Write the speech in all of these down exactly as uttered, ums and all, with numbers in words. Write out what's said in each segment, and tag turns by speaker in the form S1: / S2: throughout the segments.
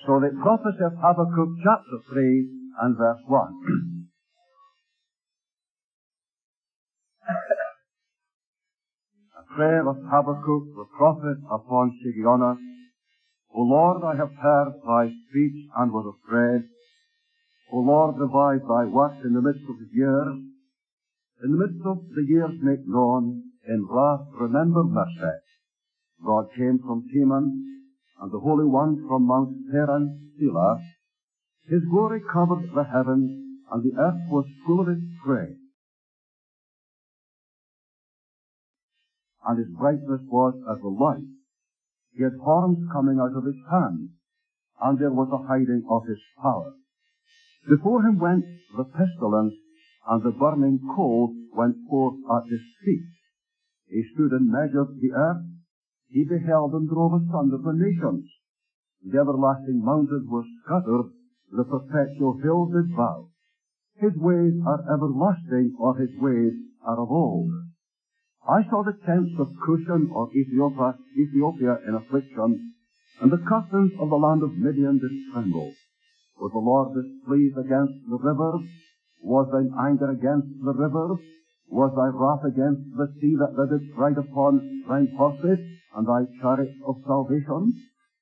S1: So the prophecy of Habakkuk chapter three and verse one. A prayer of Habakkuk the prophet upon Shigionoth. O Lord, I have heard thy speech and was afraid. O Lord, revive thy work in the midst of the years. In the midst of the years make known, in wrath remember mercy. God came from Teman, and the Holy One from Mount Paran, Selah. His glory covered the heavens, and the earth was full of his praise. And his brightness was as the light. He had horns coming out of his hand, and there was a hiding of his power. Before him went the pestilence, and the burning coals went forth at his feet. He stood and measured the earth. He beheld and drove asunder the nations. The everlasting mountains were scattered, the perpetual hills did bow. His ways are everlasting, or his ways are of old. I saw the tents of Cushan or Ethiopia, Ethiopia in affliction, and the curtains of the land of Midian did tremble. Was the Lord displeased against the rivers? Was thine anger against the rivers? Was thy wrath against the sea that thou didst ride upon thine horses and thy chariots of salvation?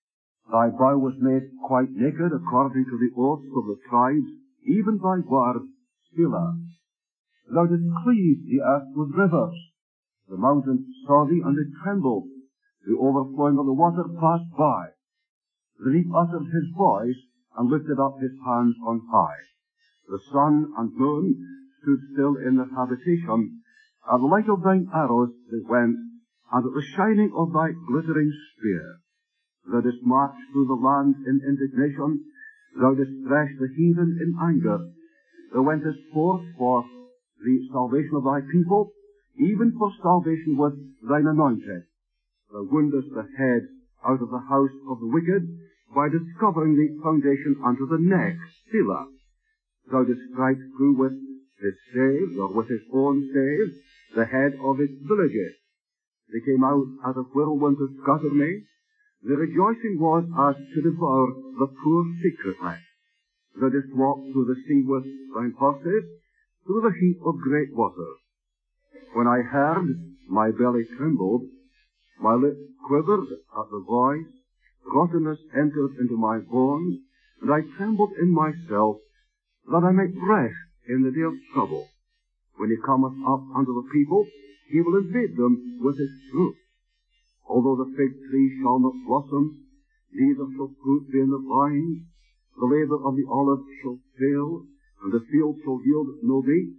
S1: Thy brow was made quite naked according to the oaths of the tribes, even thy word, Selah. Thou didst cleave the earth with rivers. The mountains saw thee, and they trembled. The overflowing of the water passed by. The deep uttered his voice, and lifted up his hands on high. The sun and moon stood still in their habitation. At the light of thine arrows they went, and at the shining of thy glittering spear. Thou didst march through the land in indignation. Thou didst thresh the heathen in anger. Thou wentest forth for the salvation of thy people, even for salvation with thine anointed. Thou woundest the head out of the house of the wicked, by discovering the foundation unto the neck, Selah. Thou didst strike through with his staves, or with his own staves, the head of its villages. They came out as a whirlwind to scatter me. The rejoicing was as to devour the poor secretly. Thou didst walk through the sea with thine horses, through the heap of great waters. When I heard, my belly trembled, my lips quivered at the voice, rottenness entered into my bones, and I trembled in myself, that I might rest in the day of trouble. When he cometh up unto the people, he will invade them with his truth. Although the fig tree shall not blossom, neither shall fruit be in the vine, the labour of the olive shall fail, and the field shall yield no meat.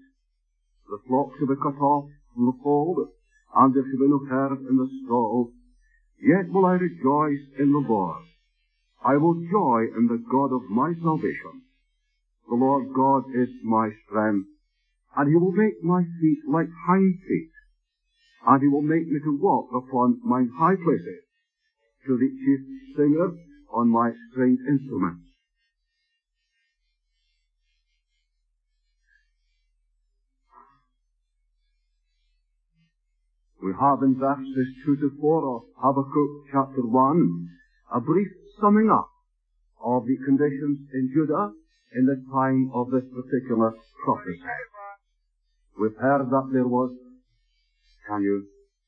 S1: The flock shall be cut off from the fold, and there shall be no herd in the stall. Yet will I rejoice in the Lord. I will joy in the God of my salvation. The Lord God is my strength, and he will make my feet like hind feet, and he will make me to walk upon mine high places, to the chief singer on my stringed instruments. We have in verses two to four of Habakkuk chapter one a brief summing up of the conditions in Judah in the time of this particular prophecy. We've heard that there was, can you?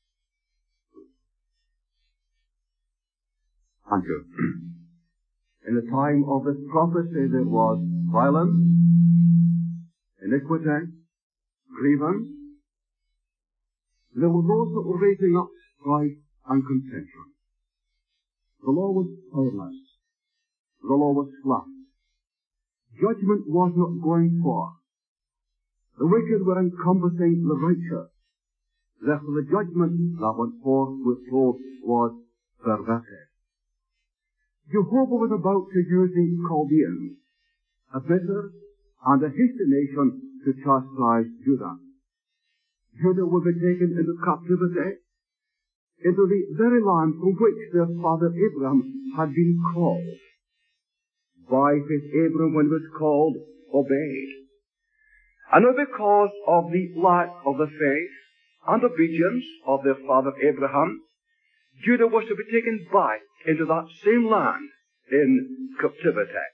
S1: Thank you. In the time of this prophecy there was violence, iniquity, grievance. There were those that were raising up strife and contention. The law was powerless. The law was flat. Judgment was not going forth. The wicked were encompassing the righteous. Therefore the judgment that went forth, we're told, was perverted. Jehovah was about to use the Chaldeans, a bitter and a hasty nation, to chastise Judah. Judah would be taken into captivity, into the very land from which their father Abraham had been called. By faith Abraham, when he was called, obeyed. And now because of the lack of the faith and obedience of their father Abraham, Judah was to be taken back into that same land in captivity.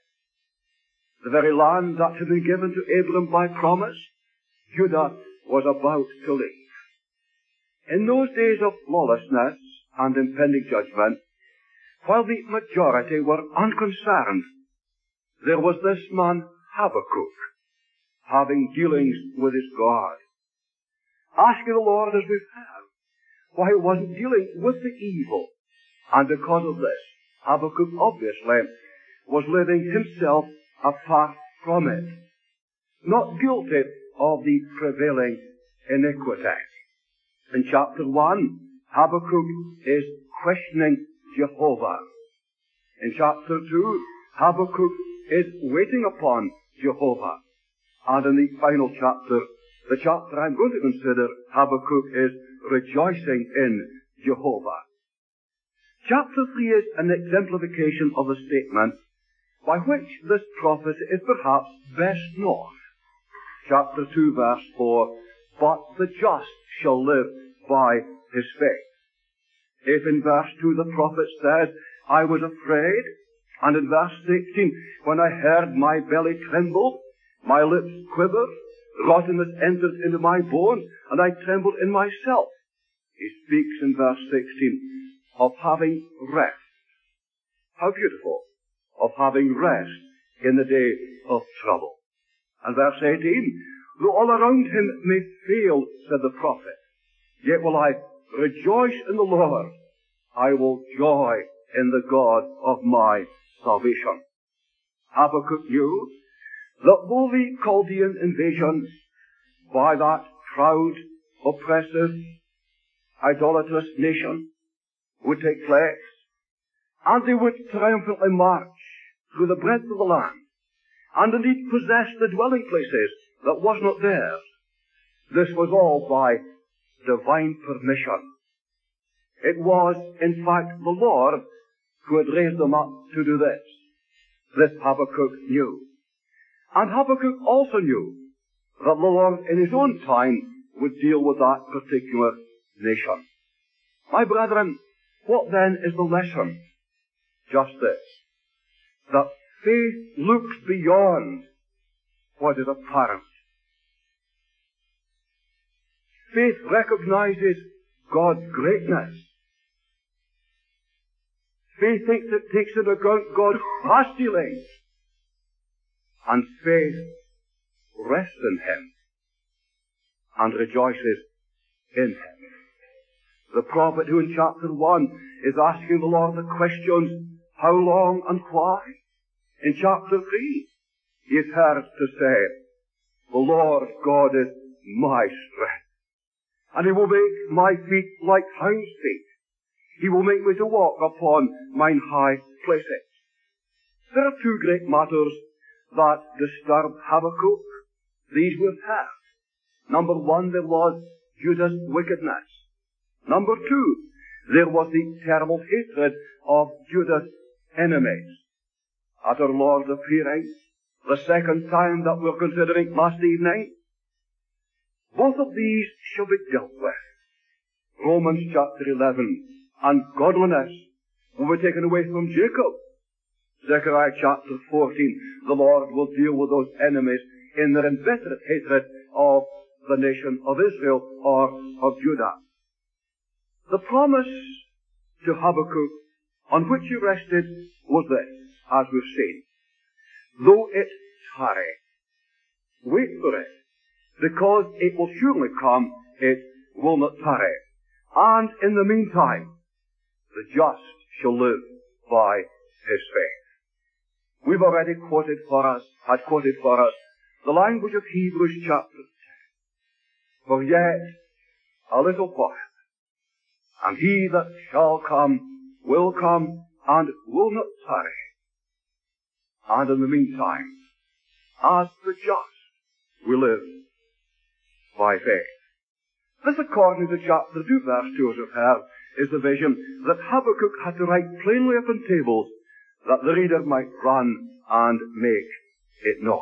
S1: The very land that had been given to Abram by promise, Judah was about to leave. In those days of lawlessness and impending judgment, while the majority were unconcerned, there was this man Habakkuk, having dealings with his God, asking the Lord, as we've heard, why he wasn't dealing with the evil. And because of this, Habakkuk obviously was living himself apart from it, not guilty of the prevailing iniquity. In chapter one, Habakkuk is questioning Jehovah. In chapter two, Habakkuk is waiting upon Jehovah. And in the final chapter, the chapter I'm going to consider, Habakkuk is rejoicing in Jehovah. Chapter three is an exemplification of the statement by which this prophecy is perhaps best known. Chapter two, verse four, but the just shall live by his faith. If in verse two the prophet says, I was afraid, and in verse sixteen, when I heard, my belly trembled, my lips quivered, rottenness entered into my bones, and I trembled in myself. He speaks in verse sixteen of having rest. How beautiful! Of having rest in the day of trouble. And verse eighteen, though all around him may fail, said the prophet, yet will I rejoice in the Lord. I will joy in the God of my salvation. Habakkuk knew that though the Chaldean invasion by that proud, oppressive, idolatrous nation would take place, and they would triumphantly march through the breadth of the land, and indeed possess the dwelling places that was not theirs, this was all by divine permission. It was, in fact, the Lord who had raised them up to do this. This Habakkuk knew. And Habakkuk also knew that the Lord in his own time would deal with that particular nation. My brethren, what then is the lesson? Just this, that faith looks beyond what is apparent. Faith recognizes God's greatness. Faith thinks it takes into account God's past dealings. And faith rests in Him and rejoices in Him. The prophet who in chapter one is asking the Lord the questions, how long and why? In chapter three, he is heard to say, the Lord God is my strength, and He will make my feet like hinds' feet. He will make me to walk upon mine high places. There are two great matters that disturbed Habakkuk. These we've heard. Number one, there was Judah's wickedness. Number two, there was the terrible hatred of Judah's enemies. At our Lord's appearing, the second time that we're considering last evening, both of these shall be dealt with. Romans chapter eleven, and godliness will be taken away from Jacob. Zechariah chapter fourteen, the Lord will deal with those enemies in their inveterate hatred of the nation of Israel or of Judah. The promise to Habakkuk on which he rested was this, as we've seen. Though it tarry, wait for it, because it will surely come, it will not tarry. And in the meantime, the just shall live by his faith. We've already quoted for us, had quoted for us, the language of Hebrews chapter ten. For yet a little while, and he that shall come will come and will not tarry. And in the meantime, as the just, we live by faith. This, according to chapter two, verse two, as we've heard, is the vision that Habakkuk had to write plainly upon tables that the reader might run and make it known.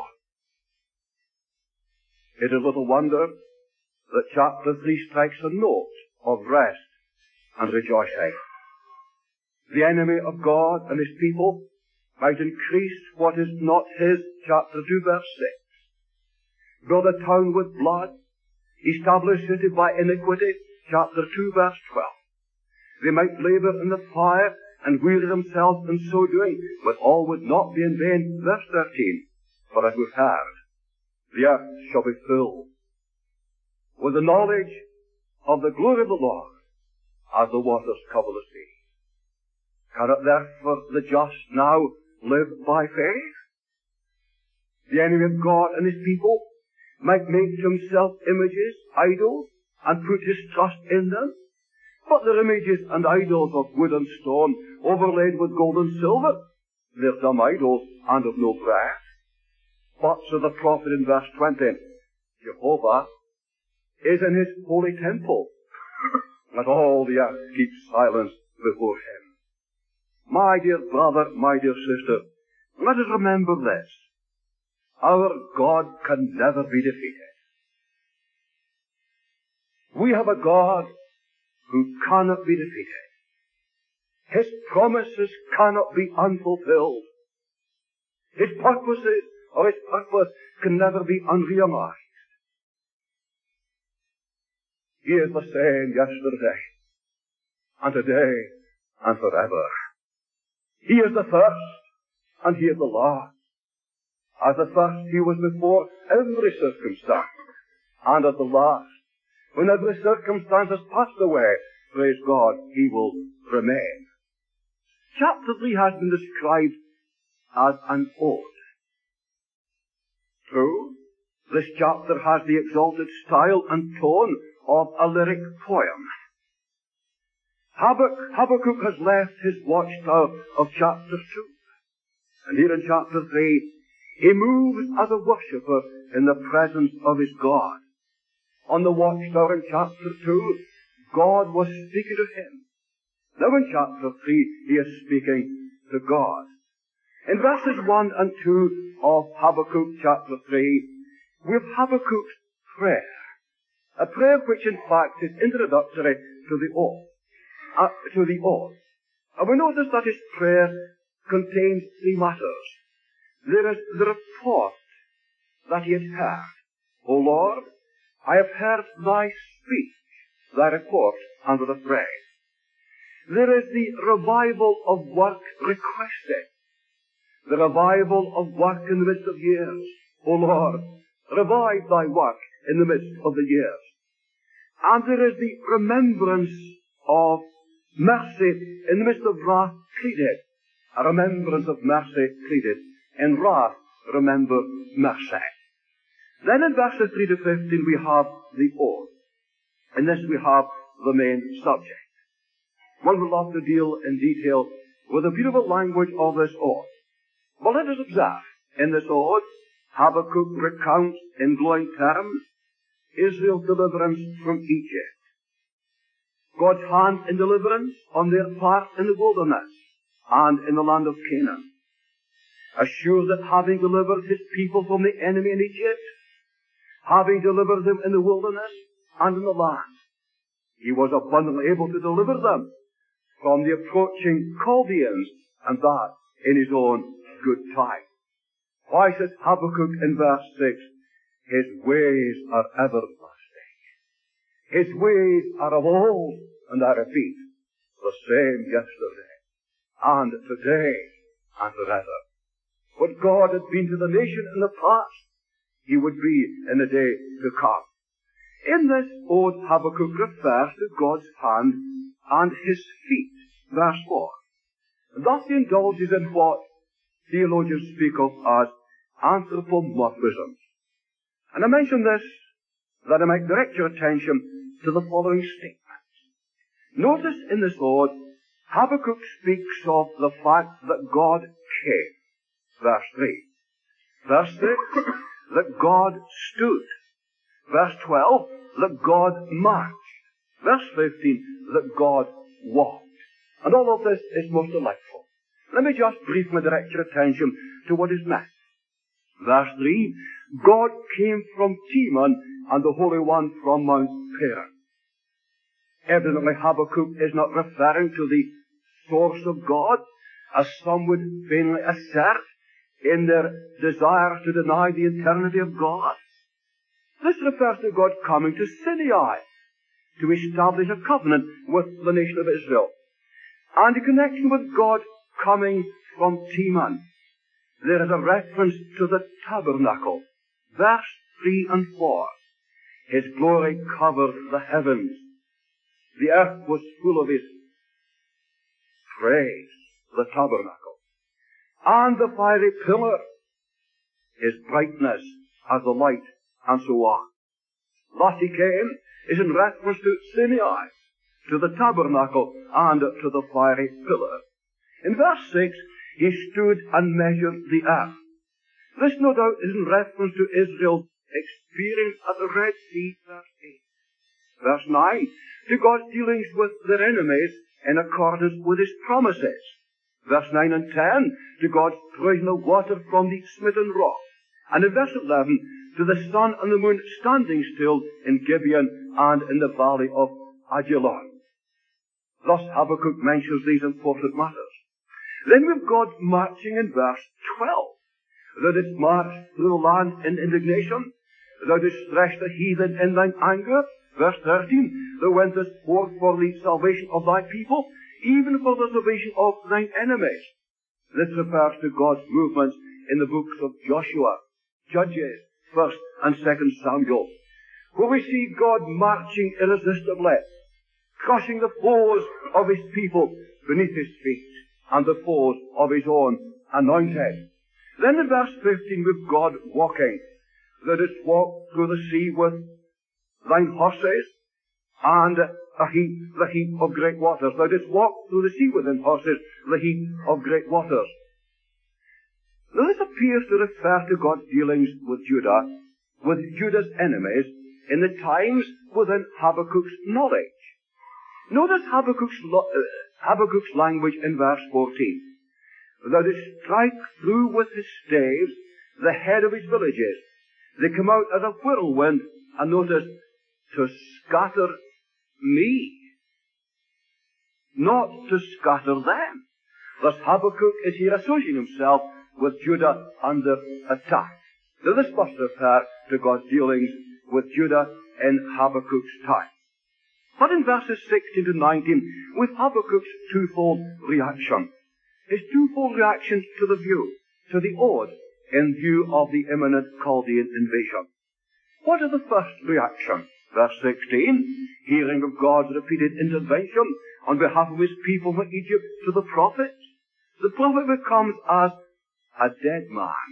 S1: It is little wonder that chapter three strikes a note of rest and rejoicing. The enemy of God and his people might increase what is not his, chapter two, verse six. Build a town with blood, establish it by iniquity, chapter two, verse twelve. They might labour in the fire and weary themselves in so doing, but all would not be in vain, verse thirteen. For as we've heard, the earth shall be filled with the knowledge of the glory of the Lord, as the waters cover the sea. Cannot therefore the just now live by faith? The enemy of God and his people might make to himself images, idols, and put his trust in them. But their images and idols of wood and stone, overlaid with gold and silver, they're dumb idols and of no breath. But, says the prophet in verse twenty, Jehovah is in his holy temple. Let all the earth keep silence before him. My dear brother, my dear sister, let us remember this. Our God can never be defeated. We have a God who cannot be defeated. His promises cannot be unfulfilled. His purposes or his purpose can never be unrealized. He is the same yesterday, and today, and forever. He is the first, and he is the last. As the first, he was before every circumstance, and as the last, when every circumstance has passed away, praise God, he will remain. Chapter three has been described as an ode. True, this chapter has the exalted style and tone of a lyric poem. Habakkuk, Habakkuk has left his watchtower of chapter two. And here in chapter three, he moves as a worshipper in the presence of his God. On the watchtower in chapter two, God was speaking to him. Now in chapter three, he is speaking to God. In verses one and two of Habakkuk chapter three, we have Habakkuk's prayer. A prayer which in fact is introductory to the oath. Uh, to the oath. And we notice that his prayer contains three matters. There is the report that he had heard. O Lord, I have heard thy speech, thy report under the praise. There is the revival of work requested. The revival of work in the midst of years. O Lord, revive thy work in the midst of the years. And there is the remembrance of mercy in the midst of wrath pleaded. A remembrance of mercy pleaded. In wrath, remember mercy. Then in verses three to fifteen we have the oath. In this we have the main subject. One would love to deal in detail with the beautiful language of this oath. But let us observe, in this oath, Habakkuk recounts in glowing terms Israel's deliverance from Egypt. God's hand in deliverance on their part in the wilderness and in the land of Canaan. Assures that having delivered his people from the enemy in Egypt, having delivered them in the wilderness and in the land, he was abundantly able to deliver them from the approaching Chaldeans, and that in his own good time. Why says Habakkuk in verse six, his ways are everlasting. His ways are of old, and I repeat, the same yesterday, and today, and forever. What God had been to the nation in the past, he would be in the day to come. In this ode, Habakkuk refers to God's hand and his feet. Verse four. Thus he indulges in what theologians speak of as anthropomorphism. And I mention this that I might direct your attention to the following statements. Notice in this ode, Habakkuk speaks of the fact that God came. Verse three. Verse six, that God stood. Verse twelve, that God marched. Verse fifteen, that God walked. And all of this is most delightful. Let me just briefly direct your attention to what is meant. Verse three, God came from Teman, and the Holy One from Mount Paran. Evidently Habakkuk is not referring to the source of God, as some would vainly assert in their desire to deny the eternity of God. This refers to God coming to Sinai to establish a covenant with the nation of Israel. And in connection with God coming from Teman, there is a reference to the tabernacle. Verse three and four. His glory covered the heavens. The earth was full of his praise, the tabernacle. And the fiery pillar, his brightness as the light, and so on. Thus he came is in reference to Sinai, to the tabernacle, and to the fiery pillar. In verse six, he stood and measured the earth. This, no doubt, is in reference to Israel's experience at the Red Sea, verse eight. Verse nine, to God's dealings with their enemies in accordance with his promises. Verse nine and ten, to God's provision of water from the smitten rock. And in verse eleven, to the sun and the moon standing still in Gibeon and in the valley of Ajalon. Thus Habakkuk mentions these important matters. Then we've God marching in verse twelve. Thou didst march through the land in indignation. Thou didst thresh the heathen in thine anger. Verse thirteen. Thou wentest forth for the salvation of thy people, even for the salvation of thine enemies. This refers to God's movements in the books of Joshua, Judges, First and Second Samuel, where we see God marching irresistibly, crushing the foes of his people beneath his feet, and the foes of his own anointed. Then in verse fifteen, we've God walking. Thou didst walk through the sea with thine horses, and a heap, the heap of great waters. Thou didst walk through the sea with thine horses, the heap of great waters. Now this appears to refer to God's dealings with Judah, with Judah's enemies, in the times within Habakkuk's knowledge. Notice Habakkuk's, lo- uh, Habakkuk's language in verse fourteen. Thou didst strike through with his staves the head of his villages. They come out as a whirlwind, and notice, to scatter me, not to scatter them. Thus Habakkuk is here associating himself with Judah under attack. Now this must refer to God's dealings with Judah in Habakkuk's time. But in verses sixteen to nineteen, with Habakkuk's twofold reaction, his twofold reaction to the view, to the ode, in view of the imminent Chaldean invasion. What is the first reaction? Verse sixteen, hearing of God's repeated intervention on behalf of his people from Egypt to the prophet. The prophet becomes as a dead man,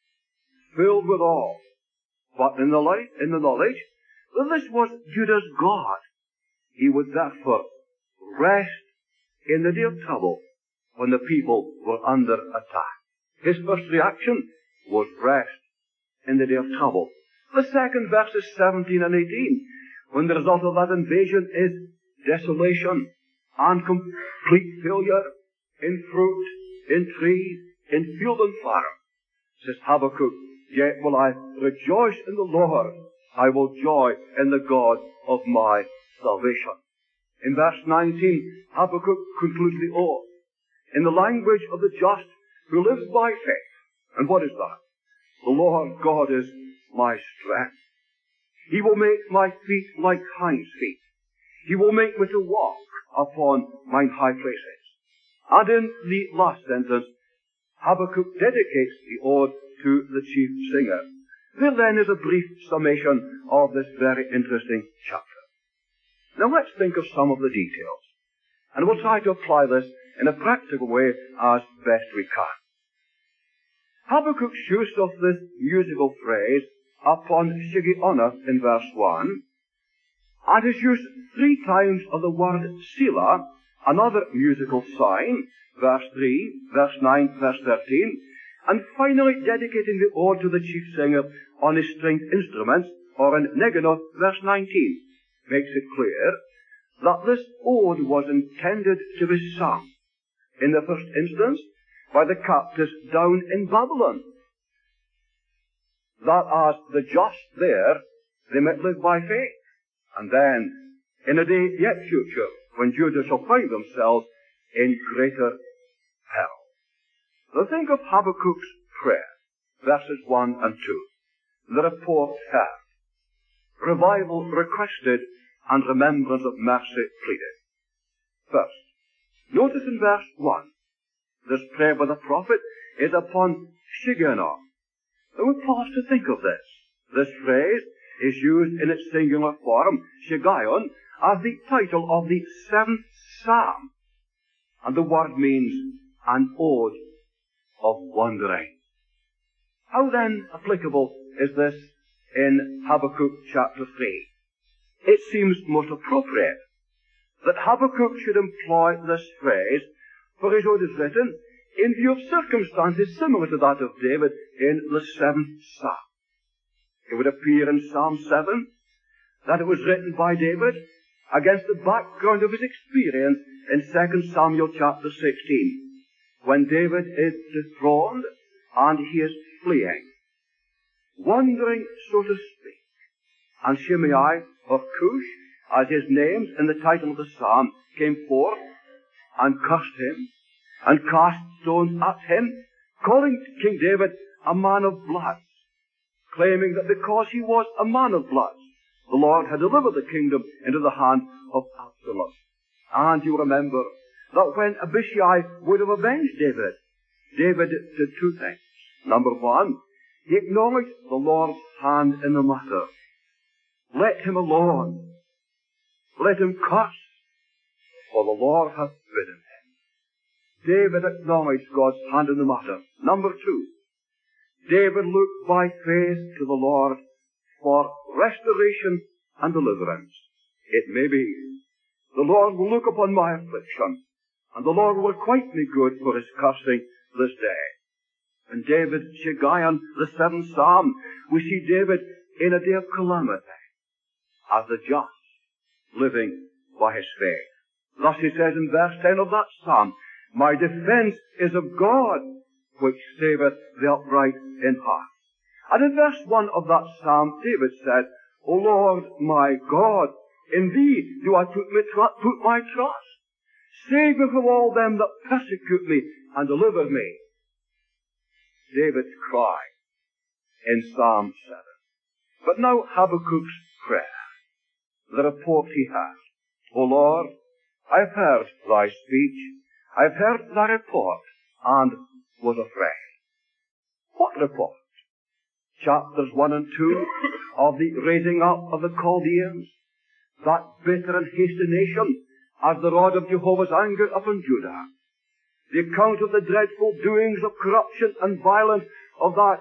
S1: filled with awe, but in the light, in the knowledge that this was Judah's God, he would therefore rest in the day of trouble when the people were under attack. His first reaction was rest in the day of trouble. The second, verses seventeen and eighteen, when the result of that invasion is desolation and complete failure in fruit, in trees, in field and farm, says Habakkuk, yet will I rejoice in the Lord. I will joy in the God of my salvation. In verse nineteen, Habakkuk concludes the ode in the language of the just who lives by faith. And what is that? The Lord God is my strength. He will make my feet like hinds' feet. He will make me to walk upon mine high places. And in the last sentence, Habakkuk dedicates the ode to the chief singer. There then is a brief summation of this very interesting chapter. Now let's think of some of the details, and we'll try to apply this in a practical way as best we can. Habakkuk's use of this musical phrase upon Shigionoth in verse one, and his use three times of the word Selah, another musical sign, verse three, verse nine, verse thirteen, and finally dedicating the ode to the chief singer on his stringed instruments, or in Neginoth, verse nineteen, makes it clear that this ode was intended to be sung, in the first instance, by the captives down in Babylon, that as the just there, they might live by faith, and then, in a day yet future, when Judah shall find themselves in greater peril.
S2: Now think of Habakkuk's prayer, verses one and two. The report heard, revival requested, and remembrance of mercy pleaded. First, notice in verse one, this prayer by the prophet is upon Shigionoth. Now we pause to think of this. This phrase is used in its singular form, Shiggaion, as the title of the seventh psalm. And the word means an ode of wandering. How then applicable is this in Habakkuk chapter three? It seems most appropriate that Habakkuk should employ this phrase, for his ode is written in view of circumstances similar to that of David in the seventh psalm. It would appear in Psalm seven that it was written by David against the background of his experience in Second Samuel chapter sixteen, when David is dethroned and he is fleeing, wandering, so to speak. And Shimei of Cush, as his names in the title of the psalm, came forth and cursed him and cast stones at him, calling King David a man of blood, claiming that because he was a man of blood, the Lord had delivered the kingdom into the hand of Absalom. And you remember that when Abishai would have avenged David, David did two things. Number one, he acknowledged the Lord's hand in the matter. Let him alone. Let him curse, for the Lord hath bidden him. David acknowledged God's hand in the matter. Number two, David looked by faith to the Lord for restoration and deliverance. It may be, the Lord will look upon my affliction, and the Lord will requite me good for his cursing this day. In David's Shigaion, the seventh psalm, we see David in a day of calamity, as the just, living by his faith. Thus he says in verse ten of that psalm, my defense is of God, which saveth the upright in heart. And in verse one of that psalm, David said, O Lord my God, in thee do I put my, tr- put my trust. Save me from all them that persecute me, and deliver me. David's cry in Psalm seven. But now Habakkuk's prayer, the report he had. O Lord, I have heard thy speech, I have heard thy report, and was afraid. What report? Chapters one and two of the raising up of the Chaldeans, that bitter and hasty nation, as the rod of Jehovah's anger upon Judah. The account of the dreadful doings of corruption and violence of that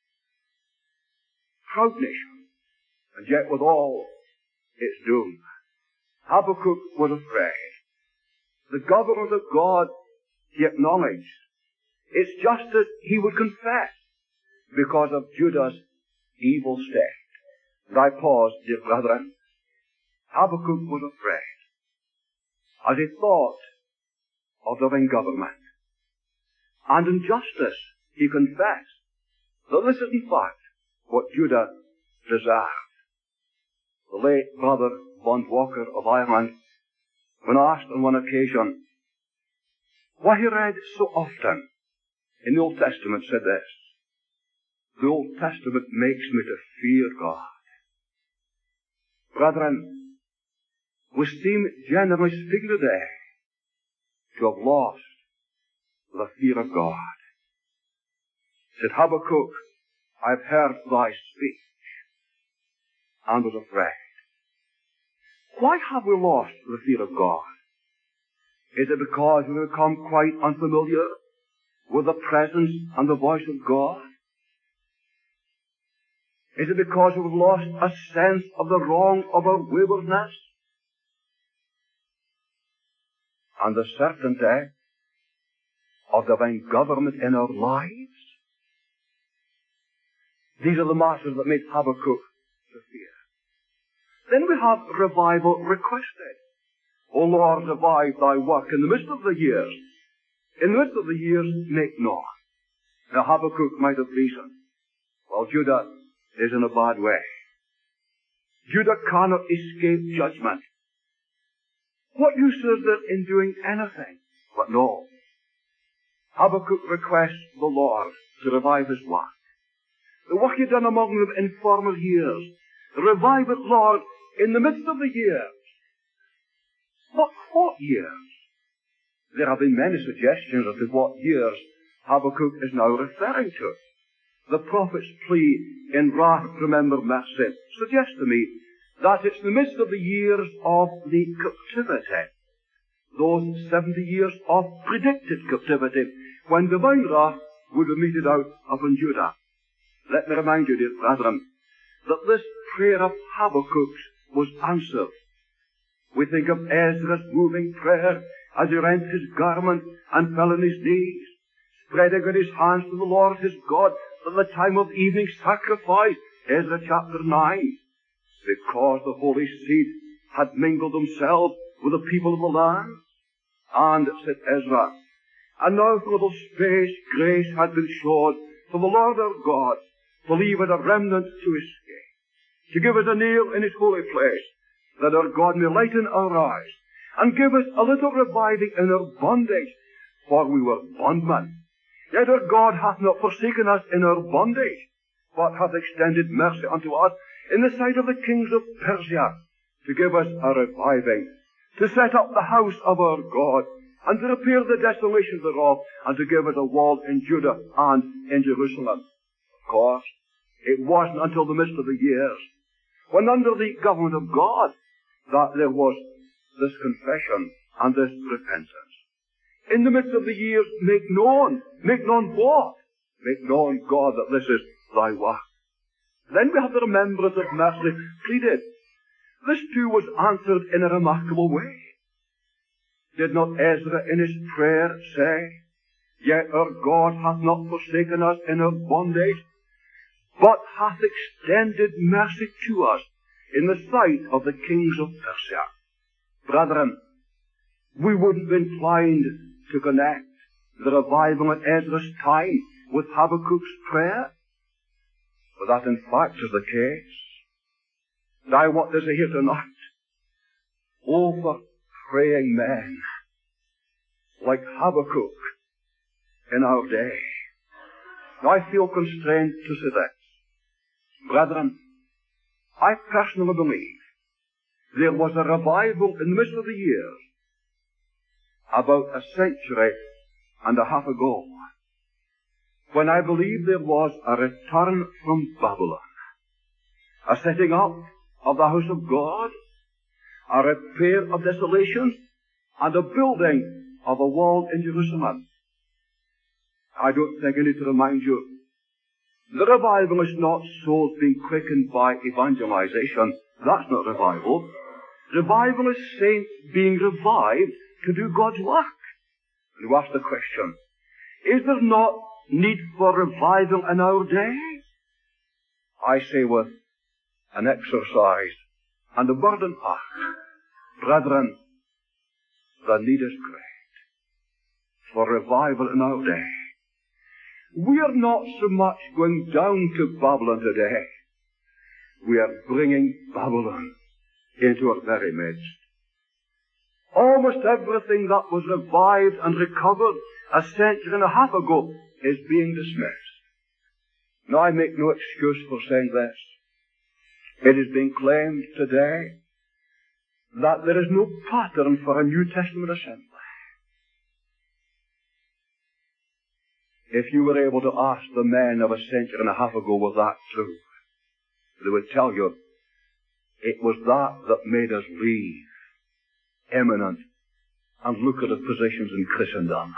S2: proud nation, and yet withal its doom. Habakkuk was afraid. The government of God he acknowledged. Its justice he would confess because of Judah's evil state. And I pause, dear brethren. Habakkuk was afraid as he thought of divine government. And in justice he confessed that this is in fact what Judah deserved. The late brother Bond Walker of Ireland, when asked on one occasion why he read so often in the Old Testament, said this: the Old Testament makes me to fear God. Brethren, we seem, generally speaking today, to have lost the fear of God. Said Habakkuk, I have heard thy speech, and was afraid. Why have we lost the fear of God? Is it because we have become quite unfamiliar with the presence and the voice of God? Is it because we have lost a sense of the wrong of our waywardness and the certainty of divine government in our lives? These are the matters that make Habakkuk to fear. Then we have revival requested. O Lord, revive thy work in the midst of the years. In the midst of the years, make known. Now Habakkuk might have reasoned, well, Judah is in a bad way. Judah cannot escape judgment. What use is there in doing anything? But no. Habakkuk requests the Lord to revive his work. The work you've done among them in former years. Revive it, Lord, in the midst of the years. But what years? There have been many suggestions as to what years Habakkuk is now referring to. The prophet's plea in wrath, remember mercy, suggests to me that it's the midst of the years of the captivity. Those seventy years of predicted captivity, when divine wrath would be meted out upon Judah. Let me remind you, dear brethren, that this prayer of Habakkuk's was answered. We think of Ezra's moving prayer as he rent his garment and fell on his knees, spreading out his hands to the Lord his God at the time of evening sacrifice, Ezra chapter nine, because the holy seed had mingled themselves with the people of the land. And, said Ezra, and now for a little space grace had been showed for the Lord our God to leave it a remnant to escape, to give us a nail in his holy place, that our God may lighten our eyes, and give us a little reviving in our bondage, for we were bondmen. Yet our God hath not forsaken us in our bondage, but hath extended mercy unto us in the sight of the kings of Persia, to give us a reviving, to set up the house of our God, and to repair the desolation thereof, and to give us a wall in Judah and in Jerusalem. Of course, it wasn't until the midst of the years, when under the government of God, that there was this confession and this repentance. In the midst of the years, make known, make known what? Make known, God, that this is thy work. Then we have the remembrance of mercy pleaded. This too was answered in a remarkable way. Did not Ezra in his prayer say, yet our God hath not forsaken us in our bondage, but hath extended mercy to us in the sight of the kings of Persia? Brethren, we wouldn't be inclined to connect the revival at Ezra's time with Habakkuk's prayer, but that in fact is the case. And I want to say here tonight, oh, for praying men like Habakkuk in our day. Now I feel constrained to say this. Brethren, I personally believe there was a revival in the midst of the years about a century and a half ago, when I believe there was a return from Babylon, a setting up of the house of God, a repair of desolations, and a building of a wall in Jerusalem. I don't think I need to remind you, the revival is not souls being quickened by evangelization. That's not revival. Revival is saints being revived to do God's work. And you ask the question, is there not need for revival in our day? I say with an exercised and a burdened heart, brethren, the need is great for revival in our day. We are not so much going down to Babylon today. We are bringing Babylon into our very midst. Almost everything that was revived and recovered a century and a half ago is being dismissed. Now I make no excuse for saying this. It is being claimed today that there is no pattern for a New Testament assembly. If you were able to ask the men of a century and a half ago, was that true? They would tell you, it was that that made us leave eminent and lucrative positions in Christendom.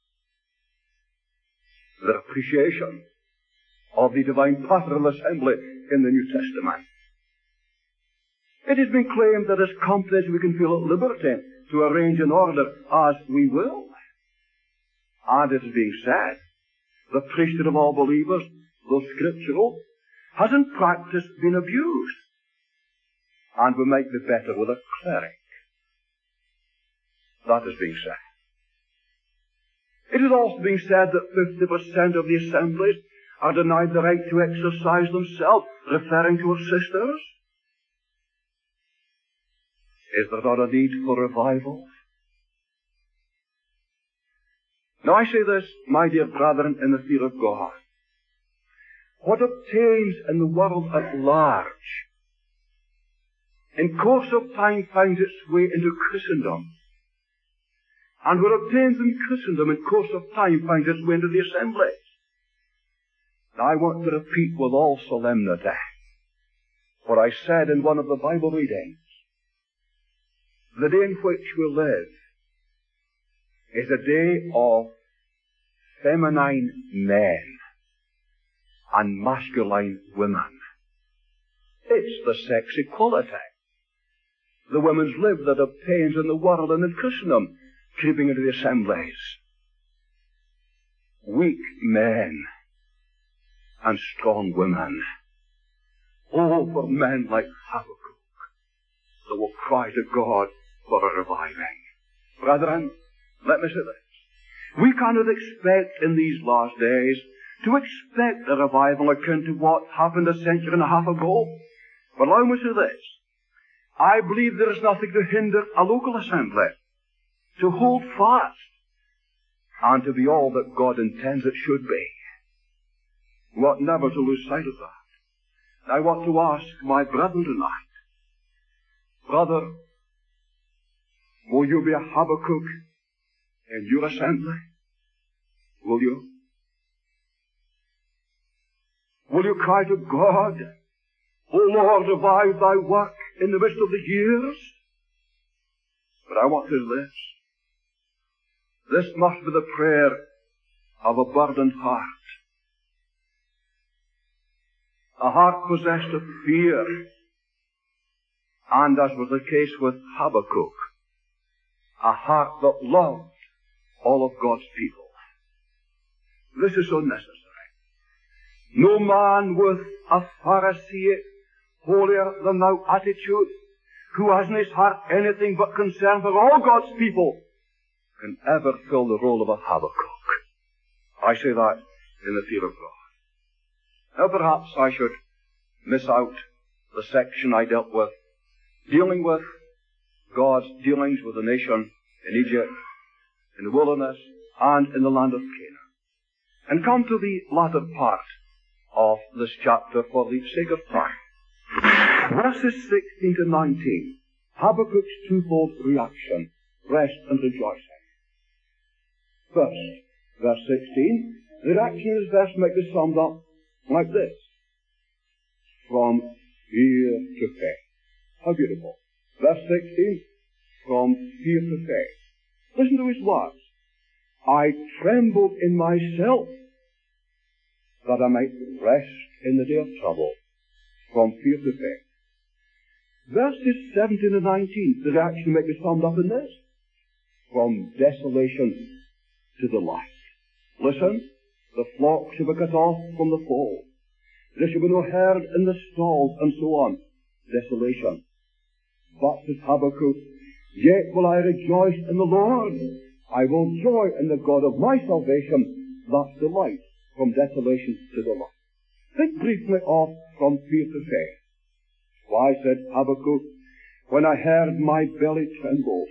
S2: Their appreciation of the divine pastoral assembly in the New Testament. It has been claimed that as companies we can feel at liberty to arrange an order as we will. And it is being said, the priesthood of all believers, though scriptural, has in practice been abused. And we might be better with a cleric. That is being said. It is also being said that fifty percent of the assemblies are denied the right to exercise themselves, referring to our sisters. Is there not a need for revival? Now I say this, my dear brethren, in the fear of God. What obtains in the world at large, in course of time finds its way into Christendom. And what obtains in Christendom in course of time finds its way into the assemblies. Now I want to repeat with all solemnity what I said in one of the Bible readings. The day in which we live is a day of feminine men and masculine women. It's the sex equality. The women's live that obtains in the world and in Christendom, creeping into the assemblies. Weak men and strong women. Oh, for men like Habakkuk, that will cry to God for a reviving. Brethren, let me say this. We cannot expect in these last days to expect a revival akin to what happened a century and a half ago. But allow me to say this. I believe there is nothing to hinder a local assembly to hold fast and to be all that God intends it should be. We ought never to lose sight of that. I want to ask my brethren tonight, brother, will you be a Habakkuk in your assembly? Will you? Will you cry to God, O Lord, revive thy work in the midst of the years? But I want to say this. This must be the prayer of a burdened heart. A heart possessed of fear. And as was the case with Habakkuk, a heart that loved all of God's people. This is so necessary. No man with a Pharisaic, holier than thou attitude, who has in his heart anything but concern for all God's people, can ever fill the role of a Habakkuk. I say that in the fear of God. Now perhaps I should miss out the section I dealt with, dealing with God's dealings with the nation in Egypt, in the wilderness, and in the land of Canaan, and come to the latter part of this chapter for the sake of time. Verses sixteen to nineteen, Habakkuk's twofold reaction, rest and rejoicing. First, verse sixteen, the reaction in this verse might be summed up like this: from fear to faith. How beautiful. Verse sixteen, from fear to faith. Listen to his words. I trembled in myself that I might rest in the day of trouble, from fear to faith. Verses seventeen and nineteen, the reaction might be summed up in this: from desolation to delight. Listen, the flock shall be cut off from the fold. There shall be no herd in the stalls, and so on. Desolation. But, says Habakkuk, yet will I rejoice in the Lord. I will joy in the God of my salvation. That's delight, from desolation to delight. Think briefly of from fear to faith. Why, said Habakkuk, when I heard, my belly trembled.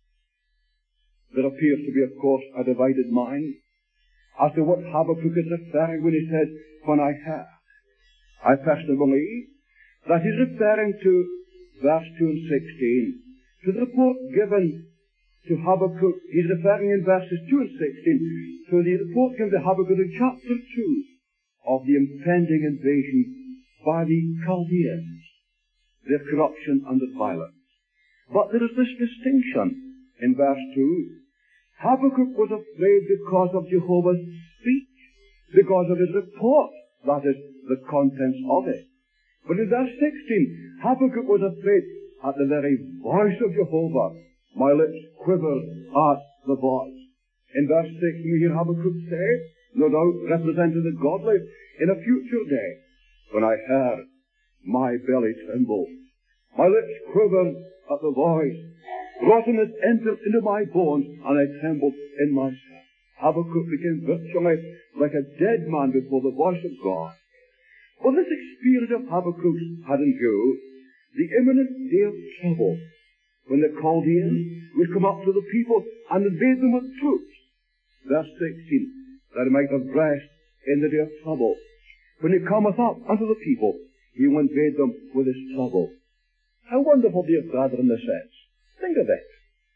S2: There appears to be, of course, a divided mind as to what Habakkuk is referring when he said, when I heard. I personally believe that he's referring to verse two and sixteen, to the report given to Habakkuk. He's referring in verses two and sixteen to the report given to Habakkuk in chapter two of the impending invasion by the Chaldeans, their corruption and their violence. But there is this distinction in verse two. Habakkuk was afraid because of Jehovah's speech, because of his report, that is, the contents of it. But in verse sixteen, Habakkuk was afraid at the very voice of Jehovah. My lips quivered at the voice. In verse six, you hear Habakkuk say, no doubt representing the godly, in a future day, when I heard, my belly trembled. My lips quivered at the voice. Rottenness entered into my bones, and I trembled in myself. Habakkuk became virtually like a dead man before the voice of God. Well, this experience of Habakkuk had in view the imminent day of trouble, when the Chaldeans would come up to the people and invade them with troops. Verse sixteen, that he might have rest in the day of trouble. When he cometh up unto the people, he will invade them with his trouble. How wonderful, dear brethren, this is. Think of it.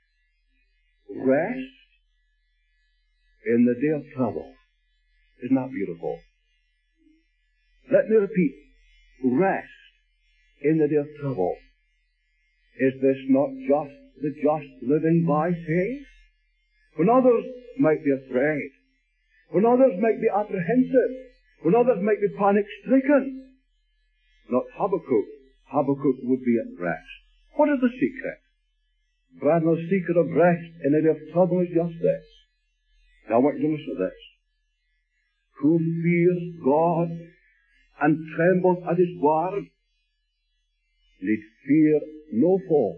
S2: Rest in the day of trouble. Isn't that beautiful? Let me repeat. Rest in the day of trouble. Is this not just the just living by faith? When others might be afraid, when others might be apprehensive, when others might be panic-stricken, not Habakkuk. Habakkuk would be at rest. What is the secret? Brethren, the secret of rest in the day of trouble is just this. Now I want you to listen to this. Who fears God and trembles at his word need fear no foe,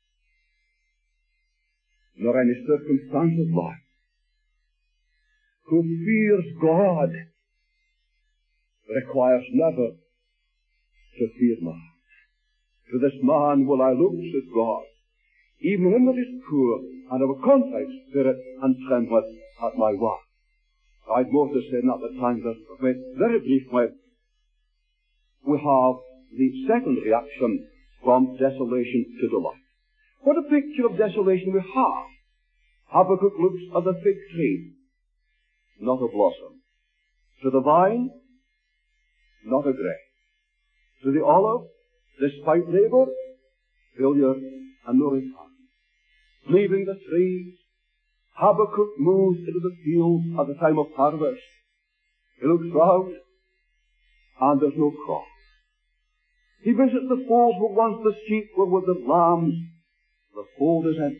S2: nor any circumstance of life. Who fears God requires never to fear man. To this man will I look, says God, even when that is poor and of a contrite spirit, and trembleth at my word. I'd more to say not the time, but very briefly, we have the second reaction from desolation to delight. What a picture of desolation we have. Habakkuk looks at the fig tree, not a blossom. To the vine, not a grape. To the olive, despite labor, failure, and no return. Leaving the trees, Habakkuk moves into the field at the time of harvest. He looks round, and there's no crop. He visits the folds where once the sheep were with the lambs. The fold is empty.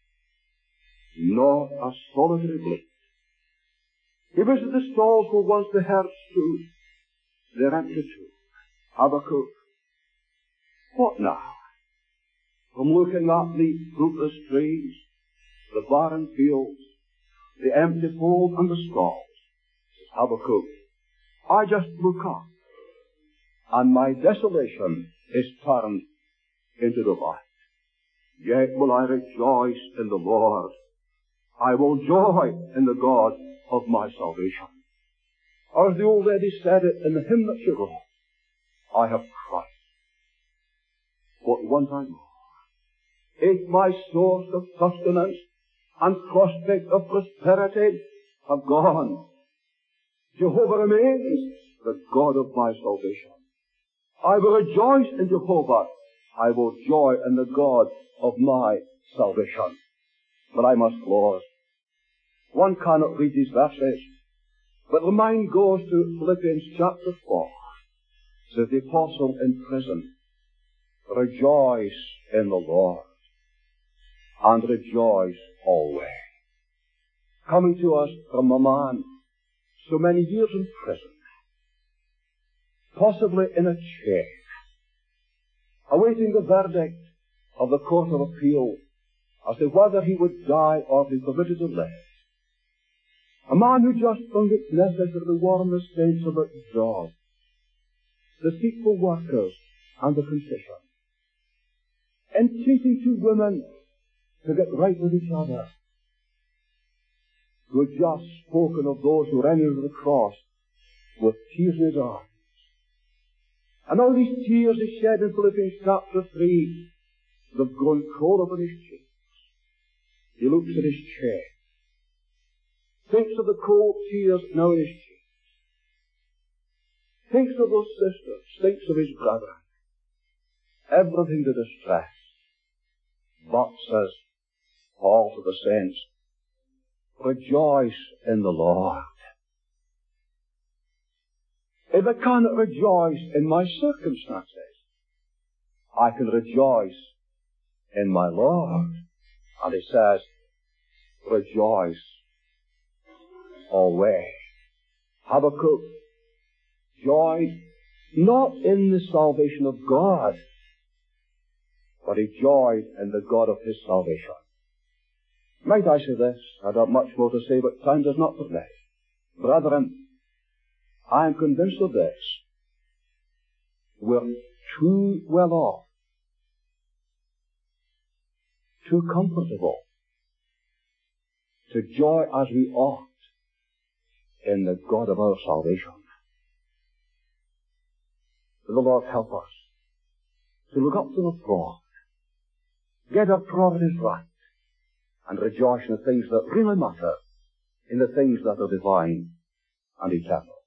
S2: Not a solitary bleat. He visits the stalls where once the herds stood. They're empty too. Habakkuk, what now? From looking at the fruitless trees, the barren fields, the empty fold and the stalls, says Habakkuk, I just look up, and my desolation is turned into delight. Yet will I rejoice in the Lord. I will joy in the God of my salvation. Or as the old lady said it in the hymn that she wrote, I have Christ. What want I more? If my source of sustenance and prospect of prosperity have gone, Jehovah remains the God of my salvation. I will rejoice in Jehovah. I will joy in the God of my salvation. But I must close. One cannot read these verses, but the mind goes to Philippians chapter four. Says the apostle in prison, rejoice in the Lord, and rejoice always. Coming to us from a man so many years in prison, possibly in a chair, awaiting the verdict of the Court of Appeal as to whether he would die or be permitted to live. A man who just found it necessary to warn the saints about God, the deceitful workers, and the concession. Entreating two women to get right with each other, who had just spoken of those who ran into the cross with tears in his eyes. And all these tears he shed in Philippians chapter three, they've grown cold upon his cheeks. He looks at his chair, thinks of the cold tears now in his cheeks, thinks of those sisters, thinks of his brethren, everything to distress. But, says Paul to the saints, rejoice in the Lord. If I cannot rejoice in my circumstances, I can rejoice in my Lord. And he says, rejoice always. Habakkuk joyed not in the salvation of God, but he joyed in the God of his salvation. Might I say this? I'd have much more to say, but time does not permit. Brethren, I am convinced of this. We're too well off, too comfortable, to joy as we ought in the God of our salvation. May the Lord help us to look up to the throne, get up for what is right, and rejoice in the things that really matter, in the things that are divine and eternal.